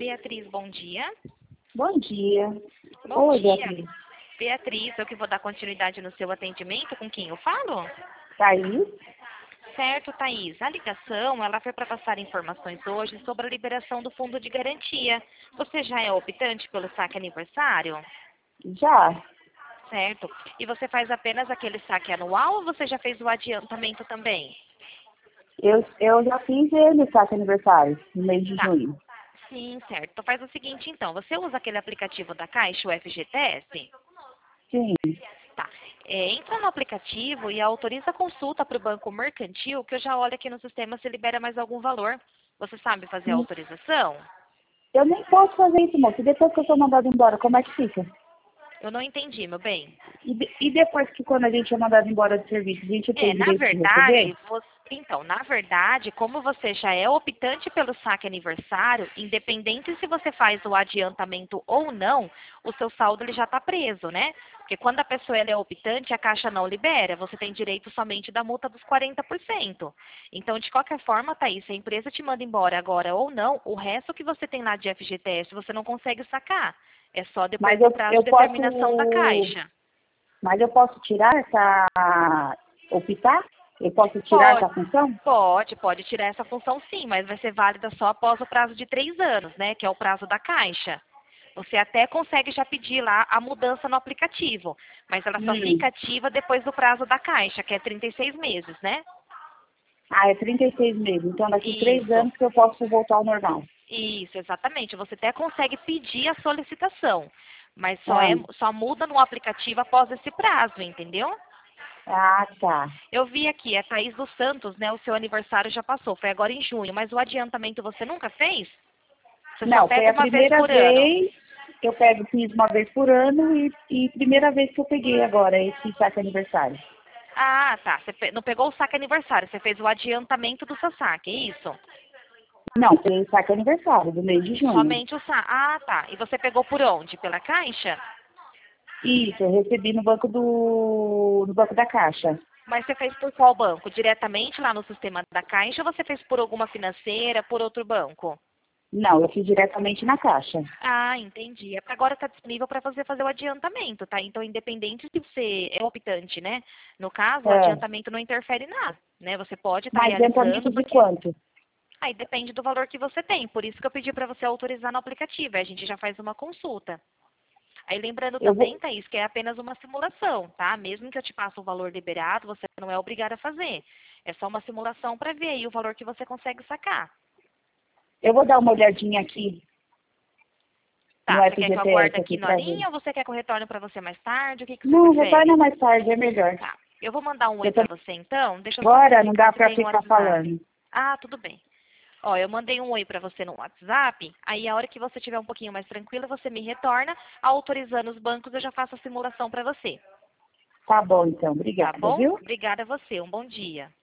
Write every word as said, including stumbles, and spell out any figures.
Beatriz, bom dia. Bom dia. Bom Oi, dia. Beatriz. Beatriz, eu que vou dar continuidade no seu atendimento. Com quem eu falo? Thaís? Certo, Thaís. A ligação, ela foi para passar informações hoje sobre a liberação do fundo de garantia. Você já é optante pelo saque aniversário? Já. Certo. E você faz apenas aquele saque anual ou você já fez o adiantamento também? Eu, eu já fiz ele, saque aniversário, no mês de Tá. junho. Sim, certo. Então faz o seguinte, então. Você usa aquele aplicativo da Caixa, o F G T S? Sim. Tá. É, entra no aplicativo e autoriza a consulta para o banco mercantil, que eu já olho aqui no sistema se libera mais algum valor. Você sabe fazer a autorização? Eu nem posso fazer isso, moço. E depois que eu sou mandado embora, como é que fica? Eu não entendi, meu bem. E, de- e depois que quando a gente é mandado embora do serviço, a gente É, tem na direito de receber? verdade, você, então, na verdade, como você já é optante pelo saque aniversário, independente se você faz o adiantamento ou não, o seu saldo ele já está preso, né? Porque quando a pessoa ela é optante, a Caixa não libera, você tem direito somente da multa dos quarenta por cento. Então, de qualquer forma, Thaís, se a empresa te manda embora agora ou não, o resto que você tem lá de F G T S você não consegue sacar. É só depois Mas do eu, prazo eu de determinação da posso. Caixa. Mas eu posso tirar essa. Optar? Eu posso tirar Pode, essa função? pode, pode tirar essa função sim, mas vai ser válida só após o prazo de três anos, né? Que é o prazo da Caixa. Você até consegue já pedir lá a mudança no aplicativo, mas ela só Hum. fica ativa depois do prazo da Caixa, que é trinta e seis meses, né? Ah, é trinta e seis meses. Então daqui três Isso, anos que eu posso voltar ao normal. isso, exatamente. Você até consegue pedir a solicitação, mas só, é, Ah, só muda no aplicativo após esse prazo, entendeu? ah, tá. Eu vi aqui, é Thaís dos Santos, né? O seu aniversário já passou, foi agora em junho, mas o adiantamento você nunca fez? Você só Não, foi pega a uma vez primeira por ano. vez que eu pego, fiz uma vez por ano e, e primeira vez que eu peguei agora esse saque aniversário. Ah, tá. Você pe- não pegou o saque aniversário, você fez o adiantamento do seu saque, é isso? Não, foi saque aniversário do mês de junho. Somente o saque. Ah, tá. E você pegou por onde? Pela Caixa? Isso, eu recebi no banco do no banco da Caixa. Mas você fez por qual banco? Diretamente lá no sistema da Caixa ou você fez por alguma financeira, por outro banco? Não, eu fiz diretamente na Caixa. Ah, entendi. É porque agora está disponível para você fazer o adiantamento, tá? Então, independente se você é optante, né? No caso, o É. adiantamento não interfere em nada, né? Você pode estar Mas adiantamento realizando, de porque quanto? aí depende do valor que você tem. Por isso que eu pedi para você autorizar no aplicativo. Aí a gente já faz uma consulta. Aí lembrando Eu também, vou, Thaís, que é apenas uma simulação, tá? Mesmo que eu te passe o valor liberado, você não é obrigada a fazer. É só uma simulação para ver aí o valor que você consegue sacar. eu vou dar uma olhadinha aqui no Tá, você quer que eu aguarde F G T S aqui aqui no para ver. horinho ou você quer que eu retorne para você mais tarde? O que, que você Não, retorna prefere? mais tarde, é melhor. Tá. Eu vou mandar um oi Eu para também você então. Deixa eu só agora não verificar dá se para tem um ficar WhatsApp. falando. Ah, tudo bem. Ó, eu mandei um oi para você no WhatsApp. Aí a hora que você estiver um pouquinho mais tranquila, você me retorna. Autorizando os bancos, eu já faço a simulação para você. Tá bom, então. Tá Obrigada, bom? viu? Obrigada a você. Um bom dia.